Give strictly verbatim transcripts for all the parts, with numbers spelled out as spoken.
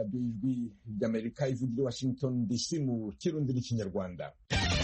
radiyo y'ijwi ry'Amerika ivugira Washington D C mu kirundi n'ikinyarwanda.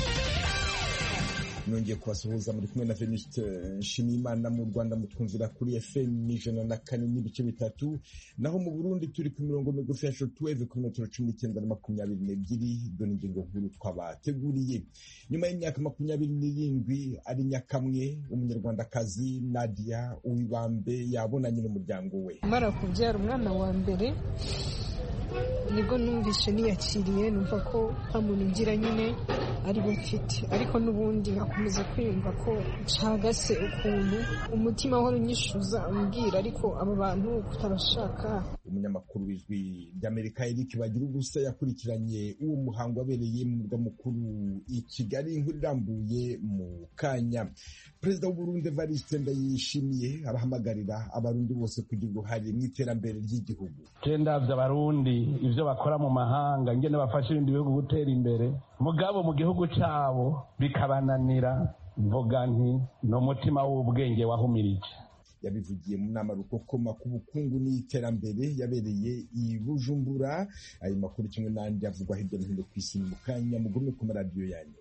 Nongeye kubasuhuza muri kumwe na Venuste Nshimiyimana. Mu Rwanda mutwumvira kuri F M ijana na kane n'ibice bitatu, naho mu Burundi turi ku mirongo migufi ya shortwave ku metero cumi n'icyenda na makumyabiri n'ebyiri. Dore ingingo nkuru twabateguriye. Nyuma y'imyaka makumyabiri n'irindwi ari nyakamwe, umunyarwandakazi Nadia Uwibambe yabonanye n'umuryango we. Mara kubyara umwana wa mbere nibwo numvise niyakiriye, numva ko nta muntu ngira nyine ari bufite, ariko n'ubundi nkakomeza kwiyumva ko ncagase ukuntu umutima wari unyishuza umbwira ariko aba bantu kutabashaka. Umunyamakuru w'ijwi ry'Amerika Eric Bagirubusa yakurikiranye uwo muhango wabereye mu murwa mukuru i Kigali. Inkuru irambuye mu kanya. Perezida w'u Burundi Evariste Ndayishimiye arahamagarira abarundi bose kugira uruhare mu iterambere ry'igihugu. Ndavye abarundi ivyo bakora mu mahanga ingene bafasha ibindi bihugu gutera imbere, mugabo mu gihugu cabo bikabananira, mvuga nti n'umutima w'ubwenge wahumirije. Yabivugiye mu nama rukokoma ku bukungu n'iterambere yabereye i Bujumbura. Ayo makuru kimwe n'andi avugwa hirya no hino ku isi mu kanya, mugume ku maradiyo yanyu.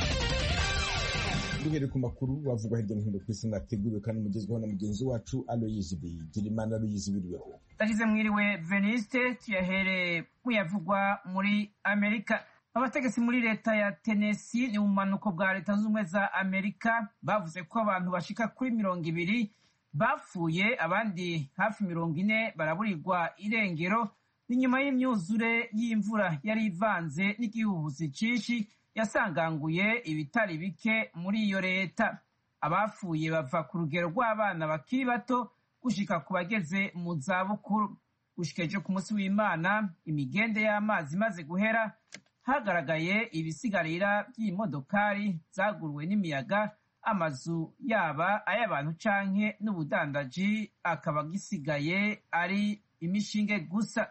Duhere ku makuru wavugwa hirya no hino ku isi nateguriwe kandi mugezweho na mugenzi wacu Aloyizi Bigirimana. Aloyizi, biriweho? Tagize mwiriwe Veniste, tuyahere kuyavugwa muri Amerika. Abategetsi muri leta ya Tennessee ni umanuko bwa leta z'ubumwe za Amerika bavuze ko abantu bashika kuri mirongo ibiri bapfuye, abandi hafi mirongo ine baraburirwa irengero. Ni nyuma y'imyuzure y'imvura yari ivanze n'igihuhusi cinshi yasanganguye ibitari bike muri iyo leta. Abapfuye bava ku rugero rw'abana bakiri bato gushika ku bageze mu zabukuru. Gushika ejo ku munsi w'Imana, imigende y'amazi imaze guhera, hagaragaye ibisigarira by'imodokari zaguruwe n'imiyaga, amazu yaba ay'abantu canke n'ubudandaji akaba gisigaye ari imishinge gusa.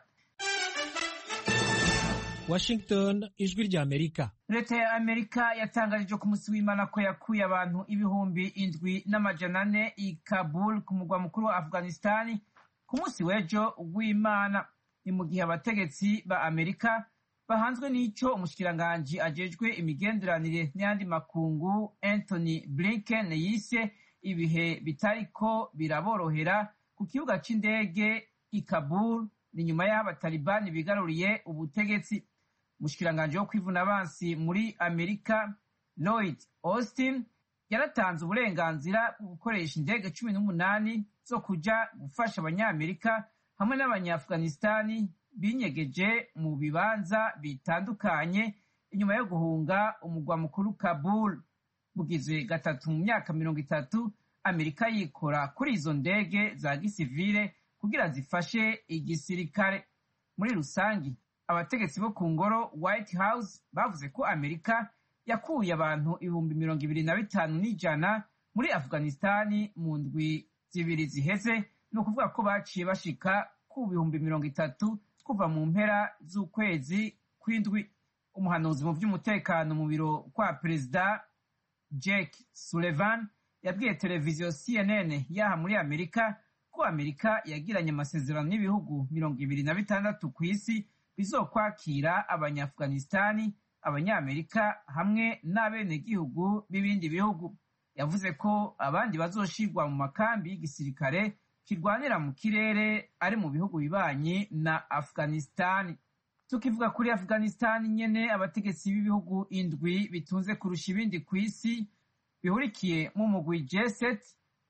Washington, ijwi rya Amerika. Leta ya Amerika yatangaje ku munsi w'Imana ko yakuye abantu ibihumbi indwi n'amajana ane i Kabul ku mugwa mukuru wa Afghanistan ku munsi w'ejo w'Imana. Ni mu gihe abategetsi ba Amerika bahanzwe n'ico umushikiranganji ajejwe imigenderanire n'ayandi makungu Anthony Blinken yise ibihe bitariko biraborohera ku kibuga c'indege i Kabul. Ni nyuma y'aho abatalibani bigaruriye ubutegetsi. Umushikiranganji wo kwivuna abansi muri Amerika Lloyd Austin yaratanze uburenganzira bwo gukoresha indege cumi n'umunani zo kuja gufasha abanyamerika hamwe n'abanyafghanistani binyegeje mu bibanza bitandukanye inyuma yo guhunga umugwa mukuru Kabul. Bugizwe gatatu mu myaka mirongo itatu Amerika yikora kuri izo ndege za gisivile kugira zifashe igisirikare. Muri rusangi abategetsi bo ku ngoro White House bavuze ko Amerika yakuye abantu ibihumbi mirongo ibiri na bitanu n'ijana muri Afghanistani mu ndwi zibiri ziheze, no kuvuga ko baciye bashika ku bihumbi mirongo itatu kuva mu mpera z'ukwezi kw'indwi. Umuhanuzi mu by'umutekano mu biro kwa Perezida Jake Sullivan yabwiye televiziyo C N N yaha muri Amerika ko Amerika yagiranye amasezerano n'ibihugu mirongo ibiri na bitandatu ku isi bizokwakira abanyafghanistani, abanyamerika hamwe n'abenegihugu b'ibindi bihugu. Yavuze ko abandi bazoshirwa mu makambi y'igisirikare kirwanira mu kirere ari mu bihugu bibanyi na Afghanistani. Tukivuga kuri Afghanistani nyene, abategetsi b'ibihugu indwi bitunze kurusha ibindi ku isi bihurikiye mu mugwi G seven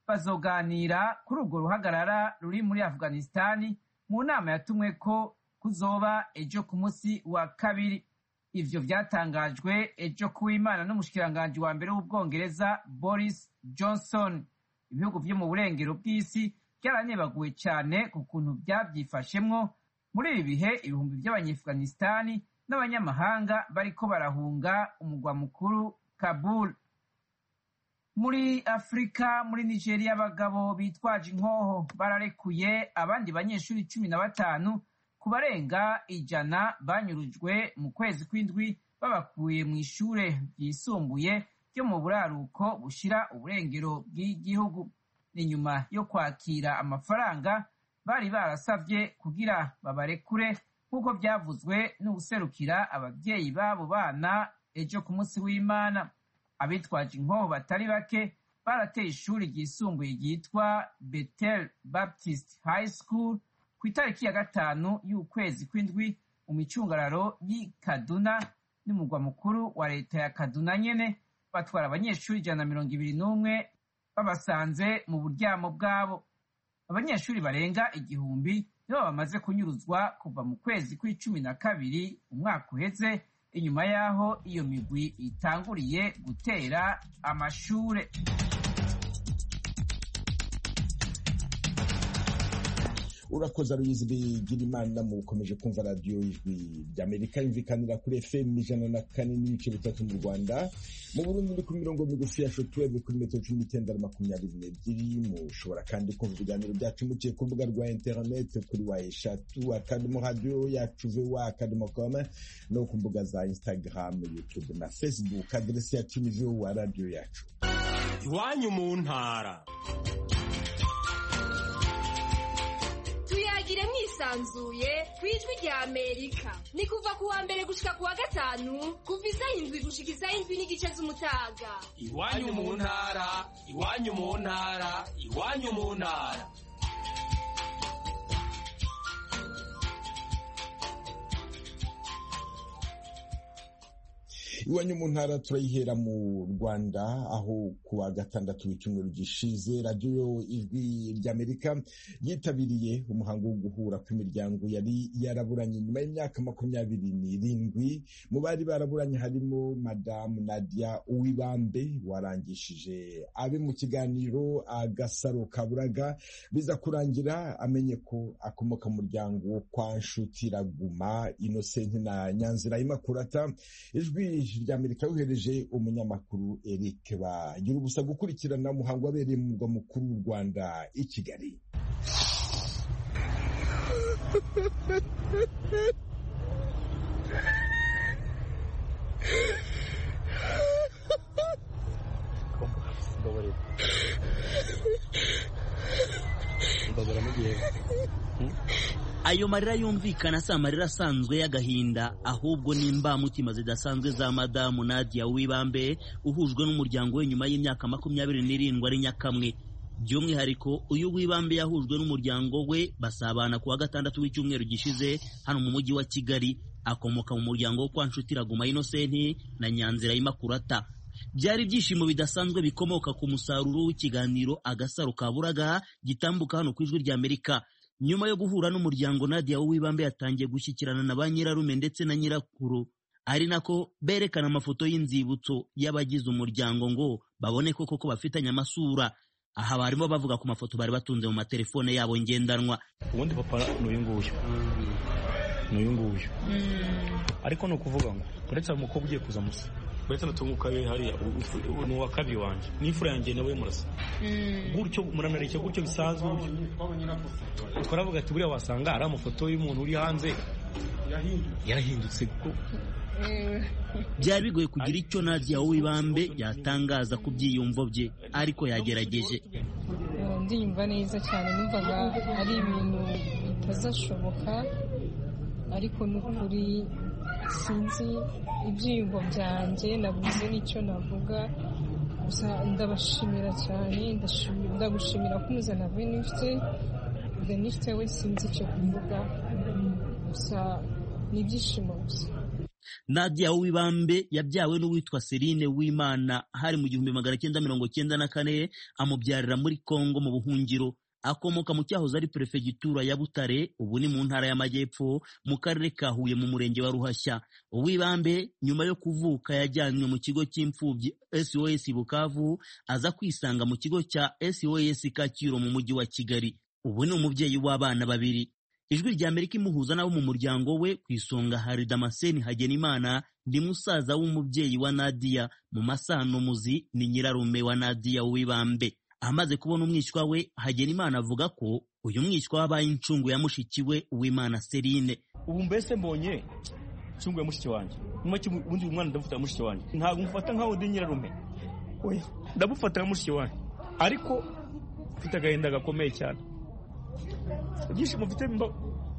bazoganira kuri urwo ruhagarara ruri muri Afghanistani mu nama yatumwe ko kuzoba ejo ku munsi wa kabiri. Ivyo vyatangajwe ejo ku Imana n'umushikiranganji wa mbere w'Ubwongereza Boris Johnson. Ibihugu vyo mu burengero bw'isi byaranebaguwe cyane ku kuntu byavyifashemwo muri ibi bihe ibihumbi by'abanyafghanistani n'abanyamahanga bariko barahunga umugwa mukuru Kabul. Muri Afrika, muri Nigeria, abagabo bitwaje inkoho bararekuye abandi banyeshuri cumi na batanu ku barenga ijana banyurujwe mu kwezi kw'indwi babakuye mu ishure ryisumbuye ryo mu buraruko bushira uburengero bw'igihugu. Ni nyuma yo kwakira amafaranga bari barasavye kugira babarekure nk'uko byavuzwe n'uguserukira ababyeyi b'abo bana ejo ku munsi w'Imana. Abitwaje inkoho batari bake barateye ishuri ryisumbuye ryitwa Bethel Baptist High School ku itariki ya gatanu y'ukwezi kw'indwi mu micungararo y'i Kaduna n'umugwa mukuru wa leta ya Kaduna nyene. Batwara abanyeshuri ijana na mirongo ibiri n'umwe babasanze mu buryamo bwabo. Abanyeshuri barenga igihumbi nibo bamaze kunyuruzwa kuva mu kwezi kw'icumi na kabiri umwaka uheze, inyuma y'aho iyo migwi itanguriye gutera amashure. Urakoze Aloyizi Bigirimana. Mukomeje kumva radiyo ijwi ry'Amerika yumvikanira kuri F M ijana na kane n'ibice bitatu mu Rwanda. Mu Burundi ni ku mirongo migufi ya shortwave kuri metero cumi n'icyenda na makumyabiri n'ebyiri. Mushobora kandi kumva ibiganiro byacu muciye ku rubuga rwa interineti kuri wa eshatu akadomo radiyo yacu voa akadomo com no ku mbuga za Instagram, YouTube na Facebook. Aderesi yacu ni voa radiyo yacu. Iwanyu mu ntara. Tuyagire mwisanzuye kwijwi rya Amerika. Ni kuva kuwa mbere gushika kuwa gatanu kuva isaha indwi gushika isaha indwi n'igice z'umutaga. Iwanyu mu ntara, iwanyu mu ntara, iwanyu mu ntara. Iwanyu mu ntara turayihera mu Rwanda, aho kuwa gatandatu w'icyumweru gishize radiyo ijwi ry'Amerika yitabiriye umuhango wo guhura kw'imiryango yari yaraburanye nyuma y'imyaka makumyabiri n'irindwi. Mu bari baraburanye harimo Madamu Nadia Uwibambe warangishije abe mu kiganiro Agasaro Kaburaga, biza kurangira amenye ko akomoka mu muryango kwa Nshutiraguma Innocent na Nyanzira Immaculata. Ijwi ry'Amerika yohereje umunyamakuru Eric bagira ubusa gukurikirana umuhango wabereye mu murwa mukuru w'u Rwanda i Kigali. Ayo marira yumvikana si amarira asanzwe y'agahinda, ahubwo ni imbamutima zidasanzwe za Madamu Nadia Uwibambe uhujwe n'umuryango we nyuma y'imyaka makumyabiri n'irindwi ari nyakamwe. By'umwihariko uyu Uwibambe yahujwe n'umuryango we basabana kuwa gatandatu w'icyumweru gishize hano mu mujyi wa Kigali. Akomoka mu muryango wo kwa Nshutiraguma Innocent na Nyanzira Immaculata. Byari ibyishimo bidasanzwe bikomoka ku musaruro w'ikiganiro Agasaro Kaburaga gitambuka hano ku ijwi ry'Amerika. Nyuma yo guhura n'umuryango, Nadia Uwibambe yatangiye gushyikirana na ba nyirarume ndetse na nyirakuru, ari nako berekana amafoto y'inzibutso y'abagize umuryango ngo babone ko koko bafitanye amasura. Aha barimo bavuga ku mafoto bari batunze mu matelefone yabo ngendanwa. Ubundi papa n'uyu nguyu n'uyu nguyu ariko no kuvuga ngo uretse umukobwa ugiye kuza musa uretse natunguka be hariya ni uwa kabiri wanjye n'imfura yanjye nawe murasa gutyo muranareke gutyo bisanzwe. Twaravuga ati buriya wasanga ari amafoto y'umuntu uri hanze yarahindutse kuko byari bigoye kugira icyo Nadia Uwibambe yatangaza ku byiyumvo bye, ariko yagerageje. Ndiyumva neza cyane, numvaga ari ibintu bitazashoboka, ariko n'ukuri sinzi ibyiyumvo byanjye, nabuze n'icyo navuga. Gusa ndabashimira cyane, ndagushimira ko umuzana Veniste Veniste we sinzi icyo kuvuga, gusa ni ibyishimo gusa. Nadia Uwibambe yabyawe n'uwitwa Celine Uwimana hari mu gihumbi magana cyenda mirongo cyenda na kane, amubyarira muri Kongo mu buhungiro. Akomoka mu cyahoze ari perefegitura ya Butare, ubu ni mu ntara y'Amajyepfo mu karere ka Huye mu murenge wa Ruhashya. Uwibambe nyuma yo kuvuka yajyanywe mu kigo cy'imfubyi S O S Bukavu, aza kwisanga mu kigo cya S O S Kacyiru mu mujyi wa Kigali. Ubu ni umubyeyi w'abana babiri. Ijwi ry'Amerika imuhuza nabo mu muryango we, ku isonga hari Damascene Hagenimana, ndi musaza w'umubyeyi wa Nadia, mu masano muzi ni nyirarume wa Nadia Uwibambe. Amaze kubona umwishywa we, Hagenimana avuga ko uyu mwishywa wabaye incungu ya mushiki we Uwimana Celine. Ubu mbese mbonye incungu ya mushiki wanjye, nyuma cy'ubundi umwana ndamufata mushiki wanjye, ntabwo mufata nkaho ndi nyirarume, oya ndamufata nka mushiki wanjye, ariko mfite agahinda gakomeye cyane. Ibyishimo mfite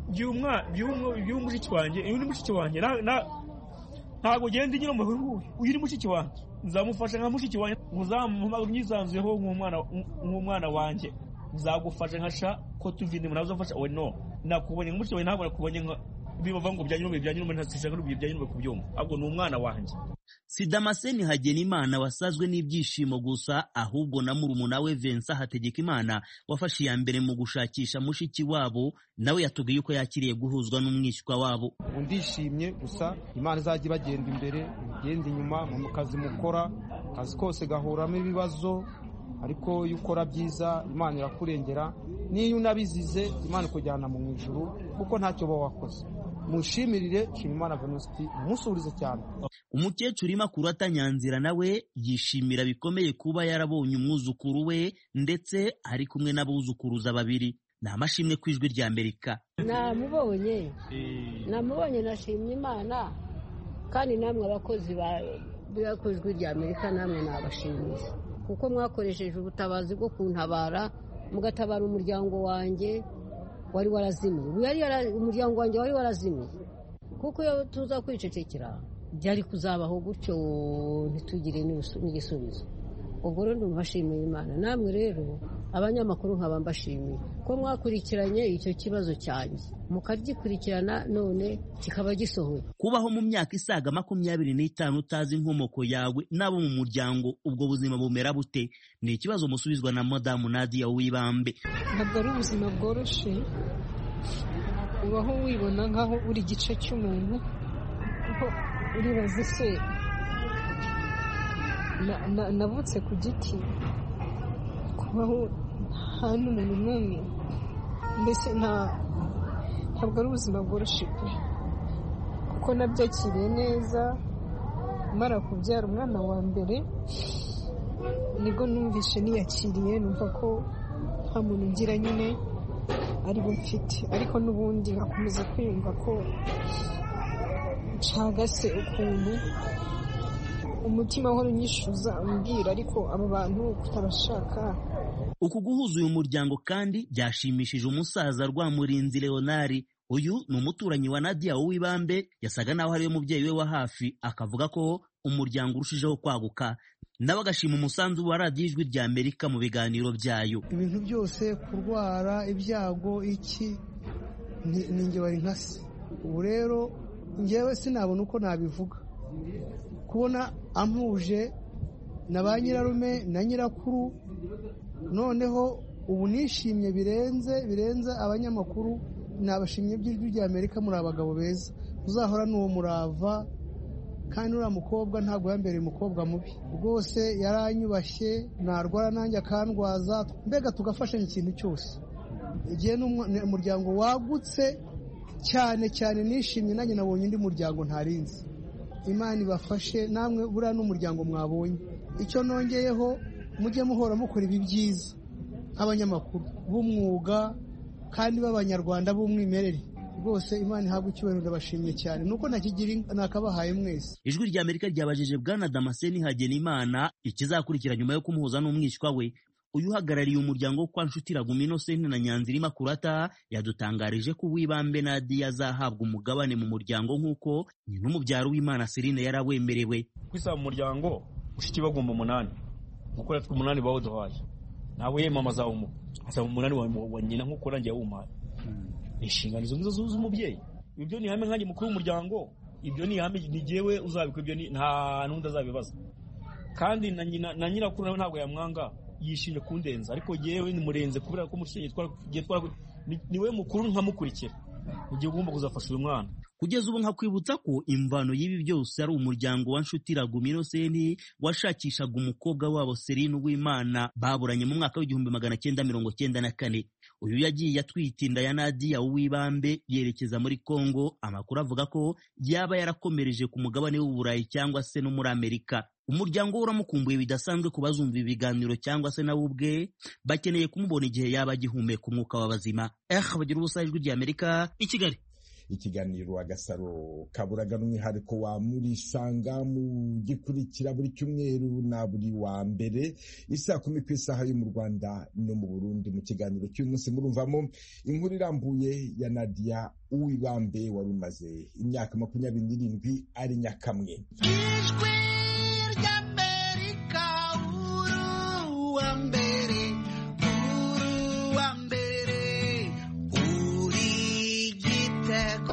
by'umushiki wanjye uyu ni mushiki wanjye ntabwo ugenda inyura mu bihugu uyu ni mushiki wanjye nzamufasha nka mushiki wanjye mwisanzuyeho nk'umwana wanjye nzagufasha nkasha ko tuvinde nawe uzafasha we no nakubonye nk'umushiki wanjye ntabwo nakubonye nka bibavuga ngo byanyume byanyume ntashaka n'ubiye byanyume kubyumva ahubwo ni umwana wanjye. Si Damascene Hagenimana wasazwe n'ibyishimo gusa ahubwo na murumuna we Vincent Hategekimana wafashe iya mbere mu gushakisha mushiki wabo nawe yatubwiye uko yakiriye guhuzwa n'umwishywa wabo. Ndishimye gusa Imana izajya bagenda imbere igenda inyuma mu kazi mukora kazi kose gahuramo ibibazo ariko iyo ukora byiza Imana irakurengera niyo unabizize Imana ikujyana mu ijuru kuko ntacyo bo wakoze. Mushimirire Nshimiyimana Venuste musurize cyane. Umukecuru Imakurata Nyanzira nawe yishimira bikomeye kuba yarabonye umwuzukuru we ndetse ari kumwe n'abuzukuruza babiri. Ni amashimwe ku ijwi rya Amerika. Namubonye namubonye nashimye Imana kandi namwe abakozi ba ijwi rya Amerika namwe nabashimiye kuko mwakoresheje ubutabazi bwo kuntabara mugatabara umuryango wanjye wari warazimiye yari umuryango wanjye wari warazimiye kuko iyo tuza kwicecekera byari kuzabaho gutyo ntitugire n'igisubizo. Ubwo rero ndumvashimiye Imana namwe rero abanyamakuru nkaba mbashimiye ko mwakurikiranye icyo kibazo cyanjye mukagikurikirana none kikaba gisohoye. Kubaho mu myaka isaga makumyabiri n'itanu utazi inkomoko yawe n'abo mu muryango ubwo buzima bumera bute ni ikibazo musubizwa na Madamu Nadia Uwibambe. Ntabwo ari ubuzima bworoshye ubaho wibona nkaho uri igice cy'umuntu kuko uribaza se navutse ku giti kubaho nta n'umuntu n'umwe mbese ntabwo ari ubuzima bworoshye kuko nabyakiriye neza mara kubyara umwana wa mbere nibwo numvishe niyakiriye numva ko nta muntu ngira nyine ari bo mfite ariko n'ubundi nkakomeza kwiyumva ko ncagase ukuntu umutima uhora unyishuza umbwira ariko abo bantu kutabashaka. Uku guhuza uyu muryango kandi byashimishije umusaza Rwamurinzi Leonard. Uyu ni umuturanyi wa Nadia Uwibambe yasaga naho ari we mubyeyi we wa hafi akavuga ko umuryango urushijeho kwaguka nawe agashima umusanzu wa radiyo ijwi rya Amerika mu biganiro byayo. Ibintu byose kurwara ibyago iki ni njye wari nkase ubu rero njyewe sinabona uko nabivuga kubona ampuje na ba nyirarume na nyirakuru noneho ubu nishimye birenze birenze abanyamakuru nabashimye by'ijwi rya Amerika muri abagabo beza uzahora n'uwo murava kandi uriya mukobwa ntabwo yambereye umukobwa mubi rwose yaranyubashye narwara nanjye akandwaza mbega tugafashanya ikintu cyose igihe n'umuryango wagutse cyane cyane nishimye nanjye nabonye undi muryango ntarinzi. Imana ibafashe namwe buriya n'umuryango mwabonye icyo nongeyeho mujye muhora mukora ibi byiza nk'abanyamakuru b'umwuga kandi b'abanyarwanda b'umwimerere rwose Imana ihabwa icyubahiro ndabashimye cyane nuko nakigira nakabahaye mwese. Ijwi rya Amerika ryabajije Bwana Damascene Hagenimana ikizakurikira nyuma yo kumuhuza n'umwishywa we. Uyu uhagarariye umuryango wo kwa Nshutiraguma Innocent na Nyanzira Imakurata yadutangarije ko Uwibambe Nadia azahabwa umugabane mu muryango nk'uko nyina umubyaro w'Imana Celine yarawemerewe. Kwisa mu muryango ushiki bagomba umunani nkuko yatwe umunani bawuduhaye nawe ye mama zawo mu asa umunani wa nyina nkuko rangiye wumaye inshingano zo z'umubyeyi. Ibyo ni hame nkanjye mukuru w'umuryango ibyo ni hame nigewe uzabikwa ibyo ni nta nundi azabibaza kandi na nyina na nyirakuru nawe ntabwo yamwanga yishimye kundenza ariko yewe ni murenze kubera ko mushinye twagiye twara niwe mukuru nkamukurikira ugiye ugomba kuzafasha uyu mwana. Kugeza ubu nkakwibutsa ko imvano y'ibi byose ari umuryango wa Nshutiraguma Innocent washakishaga umukobwa wabo Celine Uwimana baburanye mu mwaka w'igihumbi magana cyenda mirongo cyenda na kane. Uyu yagiye atwita inda ya Nadia Uwibambe yerekeza muri Kongo. Amakuru avuga ko yaba yarakomereje ku mugabane w'Uburayi cyangwa se no muri Amerika. Umuryango uramukumbuye bidasanzwe ku bazumva ibiganiro cyangwa se nawe ubwe bakeneye kumubona igihe yaba agihumeka umwuka w'abazima. Eh bagira ubusa ijwi rya Amerika i Kigali. ikiganiro agasaro kaburaga n'umwihariko wa murisanga mu gikurikira buri cyumweru na buri wa mbere isaa kumi ku isaha yo mu Rwanda no mu Burundi. Mu kiganiro cy'uyu munsi murumvamo inkuru irambuye ya Nadia Uwibambe wari umaze imyaka makumyabiri n'irindwi ari Nyakamwe. Ijwi ry'Amerika uru wa mbere uru wa mbere uri gitego.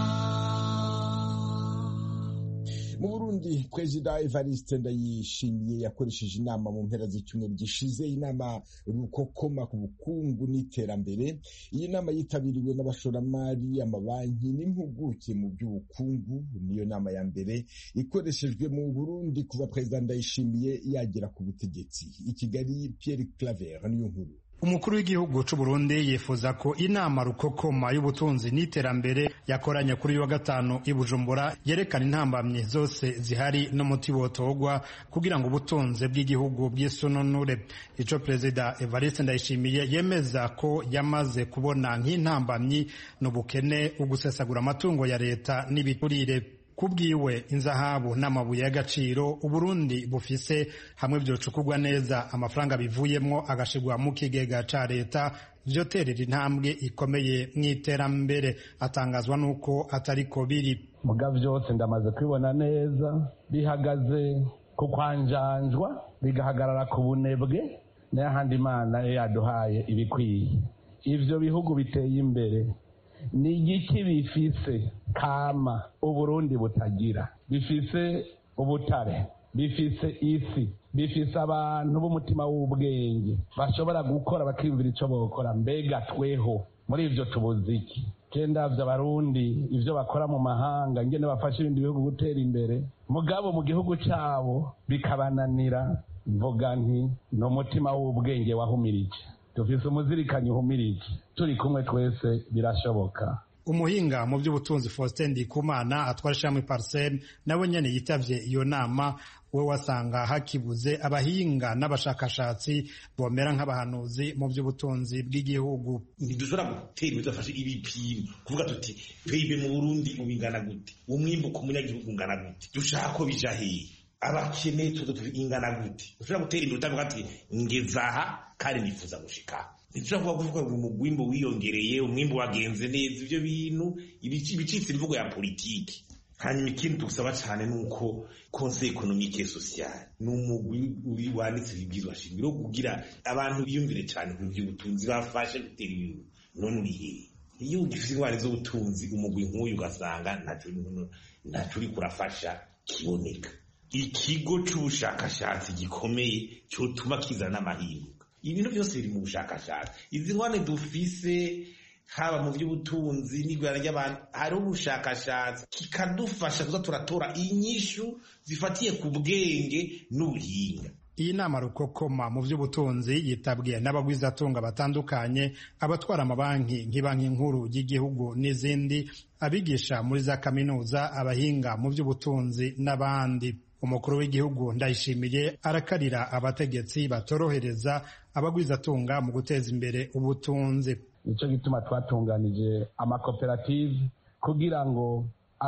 Mu Burundi Perezida Evariste Ndayishimiye yakoresheje inama mu mpera z'icyumweru gishize, inama rukokoma ku bukungu n'iterambere. Iyi nama yitabiriwe n'abashoramari, amabanki n'impuguke mu by'ubukungu. Niyo nama ya mbere ikoreshejwe mu Burundi kuva Perezida Ndayishimiye yagera ku butegetsi. I Kigali, Pierre Claver niyo nkuru. Umukuru w'igihugu c'u Burundi yifuza ko inama rukokoma y'ubutunzi n'iterambere yakoranye kuri wa gatanu i Bujumbura yerekana intambamye zose zihari n'umuti wotogwa kugira ngo ubutunzi bw'igihugu bw'isununure. Ico Perezida Evariste Ndayishimiye yemeza ko yamaze kubona nk'intambamyi n'ubukene, ugusesagura amatungo ya leta n'ibiturire. Kubwiwe inzahabu n'amabuye y'agaciro Uburundi bufise hamwe byocukurwa neza amafaranga bivuyemwo agashigwa mu kigega ca leta vyoterera intambwe ikomeye mw'iterambere. Atangazwa nuko atariko biri. Muga vyose ndamaze kwibona neza bihagaze ku kwanjanjwa bigahagarara ku bunebwe n'ahandi Imana yaduhaye ibikwiye. Ivyo bihugu biteye imbere ni igiki bifise kama Uburundi butagira? Bifise ubutare, bifise isi, bifise abantu b'umutima w'ubwenge bashobora gukora bakiyumvira ico bokora. Mbega tweho muri ivyo tubuze iki? Kendavye abarundi ivyo bakora mu mahanga ngene bafasha ibindi bihugu gutera imbere, mugabo mu gihugu cabo bikabananira. Mvuga nti no mutima w'ubwenge wahumirije, dufise umuzirikanyi uhumirije, turi kumwe twese birashoboka. Umuhinga mu by'ubutunzi Faustin Ndikumana atwara ishami Parsem nabo nyene yitavye iyo nama. We wasanga hakibuze abahinga n'abashakashatsi bomera nk'abahanuzi mu by'ubutunzi bw'igihugu. Ntidushobora gutera ibidafashe ibipimo kuvuga tuti P I B mu Burundi ubingana gute, umwimbu ku munyagihugu ungana gute, dushaka ko bija hehe, abakene tuzo ingana gute. Dushobora gutera imbere utavuga ati ngezaha kandi nifuza gushika. Ntidushobora kuvuga ngo umwimbu wiyongereye, umwimbu wagenze neza. Ivyo bintu ibicitse imvugo ya politiki. Hanyuma ikindi dusaba cyane nuko Conseil économique et social n'umugwi uri wanditse ibibwizwa shingiro kugira abantu biyumvire cyane ku by'ubutunzi bafashe gutera ibintu. None urihe iyo ugifite ingwani z'ubutunzi umugwi nk'uyu ugasanga ntaco ntaco uri kurafasha kiboneka. Ikigo c'ubushakashatsi gikomeye cyotuma kizana n'amahinduka. Ibintu byose biri mu bushakashatsi. Izi ngwane dufise haba mu by'ubutunzi n'igwara ry'abantu hari ubushakashatsi kikadufasha kuza turatora inyishu zifatiye ku bwenge n'ubuhinga. Iyi nama rukokoma mu by'ubutunzi yitabwiye n'abagwizatunga batandukanye, abatwara amabanki nk'ibanki nkuru y'igihugu n'izindi, abigisha muri za kaminuza, abahinga mu by'ubutunzi n'abandi. Umukuru w'igihugu Ndayishimiye arakarira abategetsi batorohereza abagwizatunga mu guteza imbere ubutunzi. Nico gituma twatunganije amakoperative kugira ngo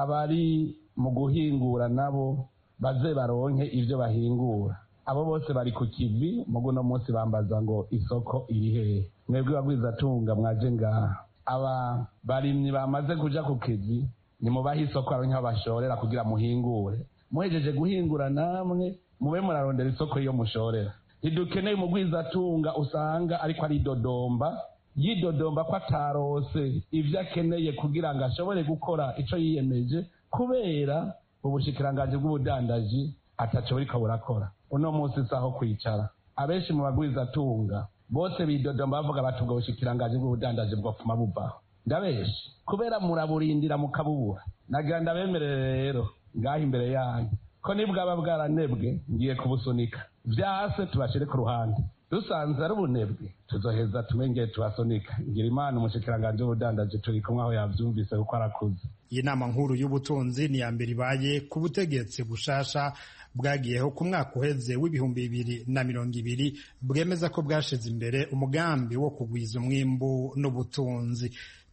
abari mu guhingura nabo baze baronke ivyo bahingura. Abo bose bari ku kivi, mugo no munsi bambaza ngo isoko iri hehe. Mwebwe bagwizatunga mwaje ngaha, aba barimyi bamaze kuja ku kivi, ni mubaha isoko aronke bashorera kugira muhingure. Muhejeje guhingura namwe mube murarondera isoko iyo mushorera. Ntidukeneye umugwizatunga usanga ariko ari dodomba yidodomba ko atarose ivyo akeneye kugira ngo ashobore gukora ico yiyemeje, kubera ubushikiranganje bw'ubudandaji ataco buriko burakora. Uno munsi saho kwicara, abenshi mu bagwizatunga bose bidodomba bavuga bati ubwo bushikiranganje bw'ubudandaji bwopfuma buvaho. Ndabeshe kubera muraburindira mukabubura. Nagira ndabemerere rero ngaho imbere yanyu ko nibwaba bwaranebwe ngiye kubusunika, vyase tubashire ku ruhande. Dusanze ari ubunebwe tuzoheza tumenge tubasunika. Ngira Imana umushikiranganje w'ubudandaji turi kumwe aho yavyumvise uko arakuze. Iyi nama nkuru y'ubutunzi ni ya mbere ibaye ku butegetsi bushasha bwagiyeho ku mwaka uheze w'ibihumbi bibiri na mirongo ibiri, bwemeza ko bwashize imbere umugambi wo kugwiza umwimbu n'ubutunzi.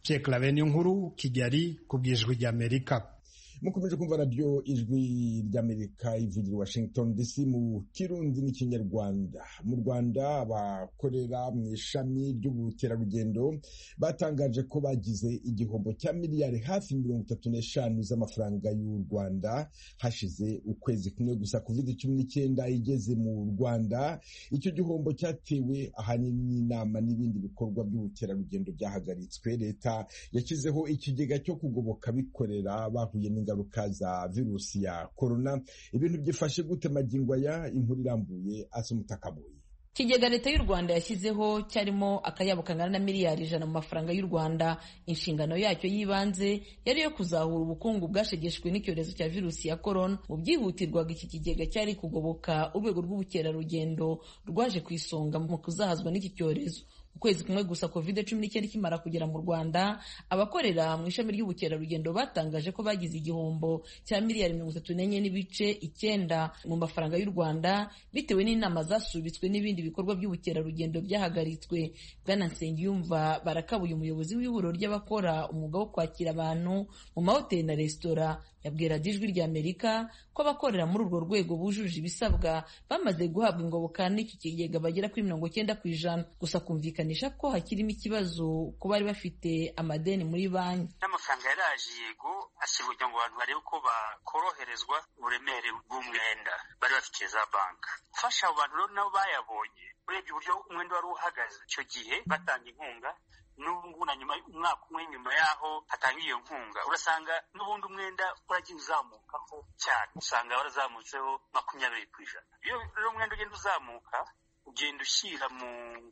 Pierre Claver Nkuru, Kigali, ku bw'Ijwi ry'Amerika. mukomeje kumva radiyo ijwi ry'Amerika ivugira Washington D C mu Kirundi n'ikinyarwanda. Mu Rwanda abakorera mu ishami ry'ubukerarugendo batangaje ko bagize igihombo cya miliyari hafi mirongo itatu n'eshanu z'amafaranga y'u Rwanda hashize ukwezi kumwe gusa covid cumi n'icyenda igeze mu Rwanda. Icyo gihombo cyatewe ahanini n'inama n'ibindi bikorwa by'ubukerarugendo byahagaritswe. Leta yashyizeho ikigega cyo kugoboka abikorera bahuye n'ingaruka ingaruka za virusi ya corona. Ibintu byifashe gute magingo aya? Inkuru irambuye Asumutakaboye. Ikigega leta y'u Rwanda yashyizeho cyarimo akayabo kangana na miliyari ijana mu mafaranga y'u Rwanda. Inshingano yacyo y'ibanze yari yo kuzahura ubukungu bwashegeshwe n'icyorezo cya virusi ya corona. Mu byihutirwaga iki kigega cyari kugoboka urwego rw'ubukerarugendo rwaje ku isonga mu kuzahazwa n'iki cyorezo. Ukwezi kumwe gusa covid cumi n'icyenda ikimara kugera mu Rwanda, abakorera mu ishami ry'ubukerarugendo batangaje ko bagize igihombo cya miliyari mirongo itatu n'enye n'ibice icyenda mu mafaranga y'u Rwanda bitewe n'inama zasubitswe n'ibindi bikorwa by'ubukerarugendo byahagaritswe. Bwana Nsengiyumva Barakabuye, umuyobozi w'ihuriro ry'abakora umwuga wo kwakira abantu mu mahoteli na resitora, yabwira Ijwi ry'Amerika ko abakorera muri urwo rwego bujuje ibisabwa bamaze guhabwa ingoboka n'iki kigega bagera kuri mirongo cyenda ku ijana. Gusa kumvikanisha ko hakirimo ikibazo ko bari bafite amadeni muri banki. N'amafaranga yaraje yego ashyirwa kugira ngo abantu barebe uko bakoroherezwa uburemere bw'umwenda bari bafitiye za banki. Gufasha abo bantu rero nabo bayabonye, urebye uburyo umwenda wari uhagaze icyo gihe batanga inkunga, n'ubu na nyuma umwaka umwe nyuma yaho hatanga iyo nkunga, urasanga n'ubundi umwenda uragiye uzamukaho cyane, usanga warazamutseho makumyabiri ku ijana. Iyo rero umwenda ugenda uzamuka ugenda ushyira mu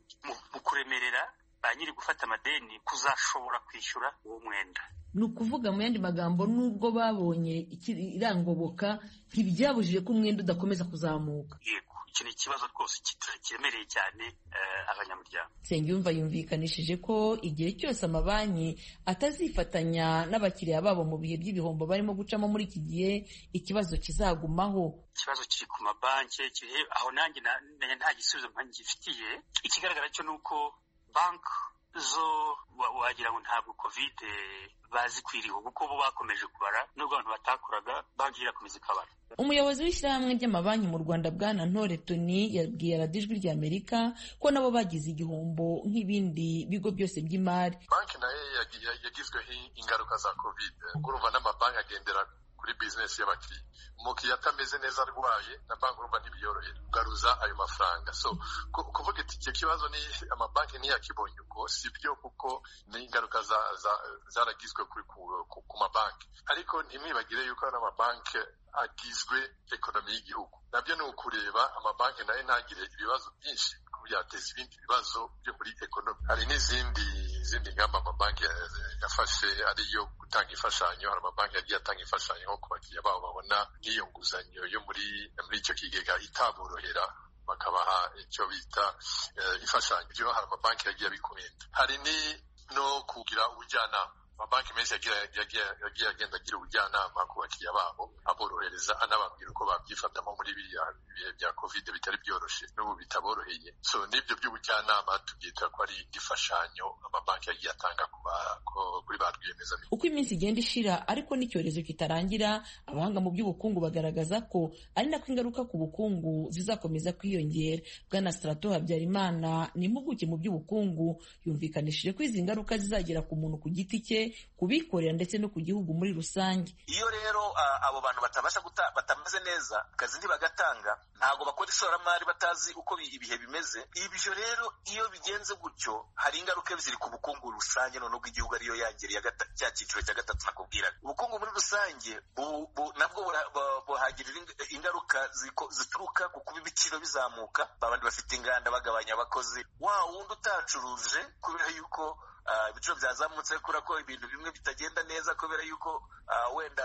mu kuremerera ba nyiri gufata amadeni kuzashobora kwishyura uwo mwenda. Ni ukuvuga mu yandi magambo, nubwo babonye irangoboka ntibyabujije ko umwenda udakomeza kuzamuka. Yego, iki ni ikibazo rwose kiremereye cyane abanyamuryango. Nsengiyumva yumvikanishije ko igihe cyose amabanki atazifatanya n'abakiriya babo mu bihe by'ibihombo barimo gucamo muri iki gihe, ikibazo kizagumaho. Ikibazo kiri ku mabanki, kiri aho nanjye nta gisubizo mpangifitiye. Ikigaragara cyo ni uko banki zo wagira ngo ntabwo covid bazikwiriye, kuko bo bakomeje kubara nubwo abantu batakoraga banki irakomeza ikabara. Umuyobozi w'ishyirahamwe ry'amabanki mu Rwanda Bwana Ntore Tony yabwiye Ijwi ry'Amerika ko nabo bagize igihombo nk'ibindi bigo byose by'imari. Banki nayo yagizweho ingaruka za covid, urumva n'amabanki agendera kuri business y'abakiriya. Umukiriya atameze neza arwaye na banki urumva ntibiyorohera kugaruza ayo mafaranga. So kuvuga iti icyo kibazo ni amabanki ntiyakibonye uko si byo, kuko ni ingaruka zaragizwe kuri ku mabanki. Ariko ntimwibagire yuko n'amabanki agizwe ekonomi y'igihugu. Nabyo ni ukureba amabanki nayo ntagire ibibazo byinshi byateza ibindi bibazo byo muri ekonomi. Hari n'izindi izindi ngamba amabanki yafashe ariyo gutanga imfashanyo. Hari amabanki yagiye atanga imfashanyo nko ku bakiriya babo babona n'iyo nguzanyo yo muri muri icyo kigega itaborohera, bakabaha icyo bita imfashanyo. Ibyo hari amabanki yagiye abikomenda. Hari ni no kugira ubujyanama. Amabanki menshi yagiye agenda agira ubujyanama ku bakiriya babo, aborohereza anababwira uko babyifatamo muri biriya bihe bya covid bitari byoroshye n'ubu bitaboroheye. So n'ibyo by'ubujyanama tubyita ko ari igifashanyo amabanki yagiye atanga kuri ba rwiyemezamirimo. Uko iminsi igenda ishira ariko n'icyorezo kitarangira, abahanga mu by'ubukungu bagaragaza ko ari nako ingaruka ku bukungu zizakomeza kwiyongera. Bwana Strato Habyarimana ni impuguke mu by'ubukungu, yumvikanishije ko izi ngaruka zizagera ku muntu ku giti cye, kubikorera ndetse no ku gihugu muri rusange. Iyo rero uh, abo bantu batabasha batameze neza, akazi ntibagatanga, ntago bakora ishoramari batazi uko ibihe bimeze. Ibyo rero iyo bigenze gutyo, hari ingaruka ziri ku bukungu rusange none bw'igihugu ariyo yangiriye cya cyiciro cya gatatu nakubwiraga. Ubukungu muri rusange nabwo buhagirira ingaruka zituruka ku kuba ibiciro bizamuka, babandi bafite inganda bagabanya abakozi, wa wundi utacuruje kubera yuko ibiciro byazamutse, kubera ko ibintu bimwe bitagenda neza, kubera yuko wenda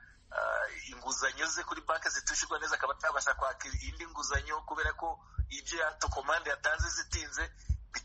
inguzanyo ze kuri banki zitishyurwa neza, akaba atabasha kwaka indi nguzanyo kubera ko ibyo yatokomande yatanze zitinze,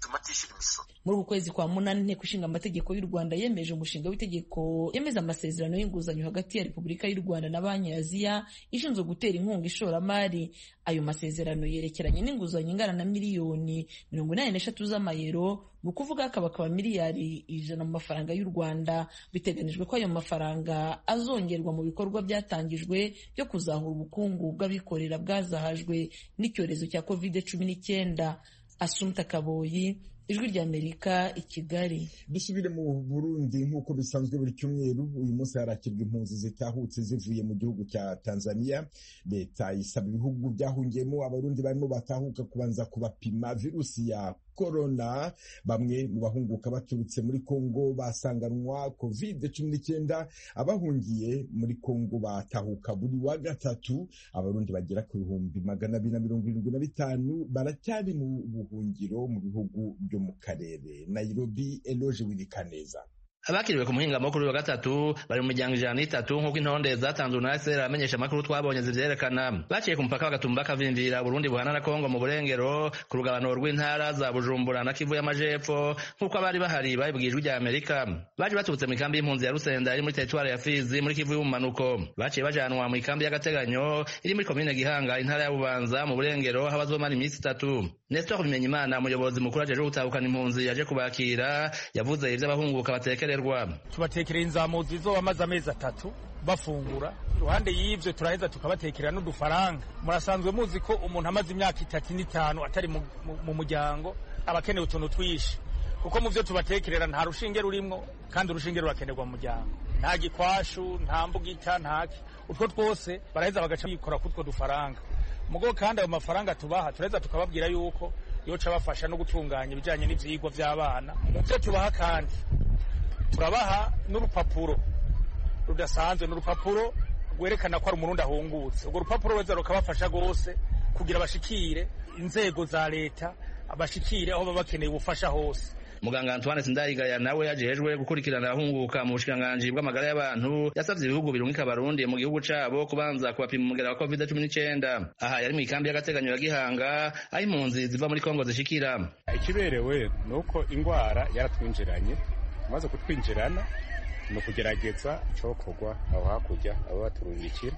bituma atishyura imisoro. Muri uku kwezi kwa munani inteko ishinga amategeko y'u Rwanda yemeje umushinga w'itegeko yemeza amasezerano y'inguzanyo hagati ya Repubulika y'u Rwanda na Banki ya Aziya ishinzwe gutera inkunga ishoramari. Ayo masezerano yerekeranye n'inguzanyo ingana na miliyoni mirongo inani n'eshatu z'amayero, ni ukuvuga akaba akaba miliyari ijana mu mafaranga y'u Rwanda. Biteganijwe ko ayo mafaranga azongerwa mu bikorwa byatangijwe byo kuzahura ubukungu bw'abikorera bwazahajwe n'icyorezo cya covid cumi n'icyenda. Asumta Kaboyi, Ijwi ry'Amerika, i Kigali. Dusubire mu Burundi. Nk'uko bisanzwe buri cyumweru, uyu munsi harakirwa impunzi zitahutse zivuye mu gihugu cya Tanzania. Leta isaba ibihugu byahungiyemo abarundi barimo batahuka kubanza kubapima virusi ya korona. Bamwe mu bahunguka baturutse muri Kongo basanganwa covid cumi n'icyenda. Abahungiye muri Kongo batahuka buri wa gatatu. Abarundi bagera ku bihumbi magana abiri na mirongo irindwi na bitanu baracyari mu buhungiro mu bihugu byo mu karere. Nairobi, Eloge Wilikaneza. Abakiriwe ku muhingamo kuri wa gatatu bari mu miryango ijana n'itatu nk'uko intonde zatanzwe na S R amenyesha amakuru twabonye zivyerekana. Baciye ku mupaka bagatumba kavimvira Burundi buhana na Kongo mu burengero ku rugabano rw'intara za Bujumbura na Kivu y'Amajepfo nk'uko abari bahari babibwijwe rya Amerika. Baje baturutse mu kambi y'impunzi ya Rusenda iri muri territoire ya Fizi muri Kivu y'Umanuko. Baciye bajanwa mu kambi y'agateganyo iri muri commune Gihanga intara ya Bubanza mu burengero aho bazomara iminsi itatu. Nestor Bimenyimana, umuyobozi mukuru ajeje gutahukana impunzi yaje kubakira, yavuze ivyo abahunguka batekere tubatekerera inzamuzi zo bamaze amezi atatu bafungura. Iruhande y'ivyo turaheza tukabatekerera n'udufaranga. Murasanzwe muzi ko umuntu amaze imyaka itatu n'itanu atari mu, mu, mu muryango abakeneye utuntu twishi, kuko mu vyo tubatekerera nta rushinge rurimwo, kandi urushinge rurakenerwa mu muryango. Nta gikwashu, nta mbugita, ntaki. Utwo twose baraheza bagaca bikora kutwo dufaranga. Mugo kandi ayo mafaranga tubaha turaheza tukababwira yuko yoca bafasha no gutunganya ibijanye n'ivyigwa vy'abana. Mu vyo tubaha kandi turabaha n'urupapuro rudasanzwe, n'urupapuro rwerekana ko ari umurundi ahungutse. Urwo rupapuro weza rukabafasha gose kugira bashikire inzego za leta, abashikire aho baba bakeneye ubufasha hose. Muganga Antoine Sindayigaya nawe yajejwe gukurikirana abahunguka mu bushikiranganji bw'amagara y'abantu yasavye ibihugu birungika abarundi mu gihugu cabo kubanza kubapima umugera wa covid cumi n'icyenda. Aha yari mu ikambi y'agateganyo ya Gihanga aho impunzi ziva muri Kongo zishikira. Ikiberewe nuko ingwara yaratwinjiranye, maze kutwinjirana no kugerageza cokogwa aho hakurya abo baturungikira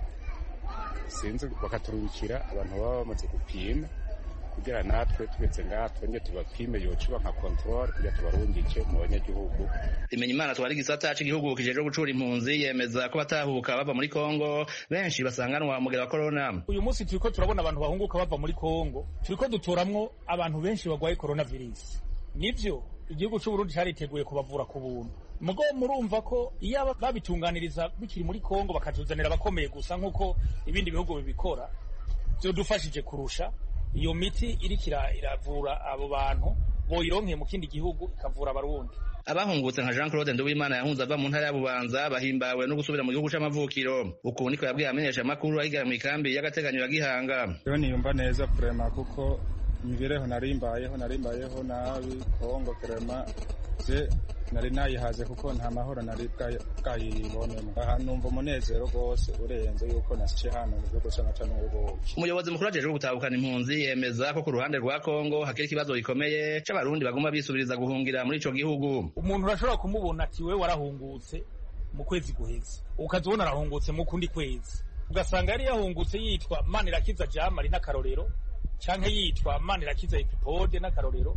sinzi bakaturungikira abantu baba bamaze gupima kugira natwe twetse ngaha twenge tubapime yocuba nka control kugira tubarungike mu banyagihugu. Imenyimana twari gisata cy'igihugu kijeje gucura impunzi yemeza ko batahuka bava muri Kongo benshi basanganwa mugera wa corona. Uyu munsi turiko turabona abantu bahunguka bava muri Kongo, turiko dutoramwo abantu benshi bagwaye coronavirus. Nivyo igihugu cy'u Burundi cyariteguye kubavura ku buntu. Mugo murumva ko iyo babitunganiriza bikiri muri Kongo bakatuzanira abakomeye gusa nk'uko ibindi bihugu bibikora, byo dufashije kurusha. Iyo miti irikira iravura abo bantu boyironke mu kindi gihugu ikavura abarundi. Abahungutse nka Jean Claude Nduwimana yahunze ava mu ntara ya Bubanza bahimbawe no gusubira mu gihugu c'amavukiro. Uku niko yabwiye amenyesha makuru ahigara mu ikambi y'agateganyo ya Gihanga. Yo niyumva neza vraiment kuko imibereho narimbayeho narimbayeho nabi Kongo vraiment je nari nayihaze kuko nta mahoro nari bwayibonemo. Aha numva umunezero rwose urenze yuko nasice hano mu gihugu cy'amata n'ubuki. Umuyobozi mukuru ajeje gutahukana impunzi yemeza ko ku ruhande rwa Kongo hakiri ikibazo gikomeye c'abarundi bagomba bisubiriza guhungira muri ico gihugu. Umuntu urashobora kumubona ati we warahungutse mu kwezi guheze, ukazibona arahungutse mu kundi kwezi, ugasanga yari yahungutse yitwa Manirakiza Jamari n'akarorero, canke yitwa Manirakiza Epipode n'akarorero,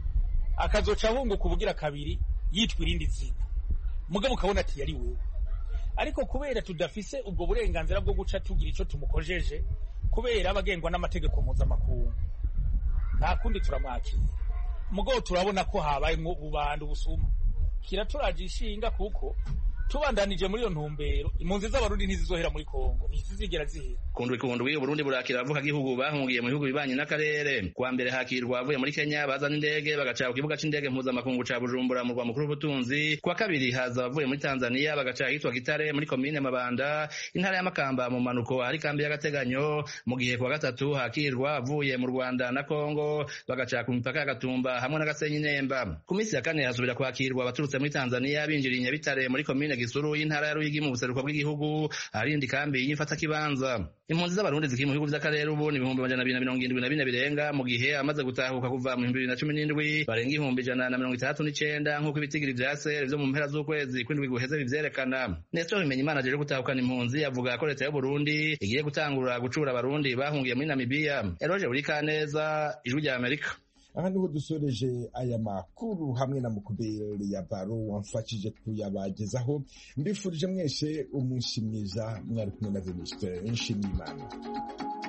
akazoca ahunguka ubugira kabiri yitwa irindi zina, mugabo ukabona ati yari wewe. Ariko kubera tudafise ubwo burenganzira bwo guca tugira ico tumukojeje, kubera abagengwa n'amategeko mpuzamakungu, nta kundi turamwakira. Mugabo turabona ko habaye mu bubanda ubusuma, kiraturaje ishinga kuko tubandanije muri iyo ntumbero impunzi z'abarundi ntizizohera muri Kongo, ntizizigera zihera. Kundwi kundwi Burundi burakira avuka gihugu bahungiye mu bihugu bibanye n'akarere. Kwa mbere hakirwa avuye muri Kenya bazana indege bagaca ku kibuga c'indege mpuzamakungu ca Bujumbura mu rwa mukuru w'ubutunzi. Kwa kabiri haza avuye muri Tanzania bagaca hitwa Kitare muri komine Mabanda intara ya Makamba mu manuko hari kambi y'agateganyo. Mu gihe kwa gatatu hakirwa avuye mu Rwanda na Kongo bagaca ku mipaka ya Gatumba hamwe na Gasenyi Nemba. Ku minsi ya kane hasubira kwakirwa abaturutse muri Tanzania binjiriye Nyabitare muri komine komine Gisuru y'intara ya Ruyigi mu buseruko bw'igihugu arindi kambi y'imfata kibanza. Impunzi z'abarundi zikiri mu bihugu vy'akarere ubu ni ibihumbi amajana abiri na mirongo indwi na bine birenga mu gihe amaze gutahuka kuva mu bibiri na cumi n'indwi barenga ibihumbi ijana na mirongo itandatu n'icenda nk'uko ibitigiri vya sere vyo mu mpera z'ukwezi kw'indwi guheze bivyerekana. Nestor Bimenyimana ajeje gutahukana impunzi avuga ko leta y'u Burundi igiye gutangura gucura abarundi bahungiye muri Namibia. Eroje Urikaneza, Ijwi rya Amerika. aha niho dusoreje aya makuru hamwe na Mukubeli ya Baro wamfashije kuyabagezaho. Mbifurije mwese umunsi mwiza, mwari kumwe na Venuste Nshimiyimana.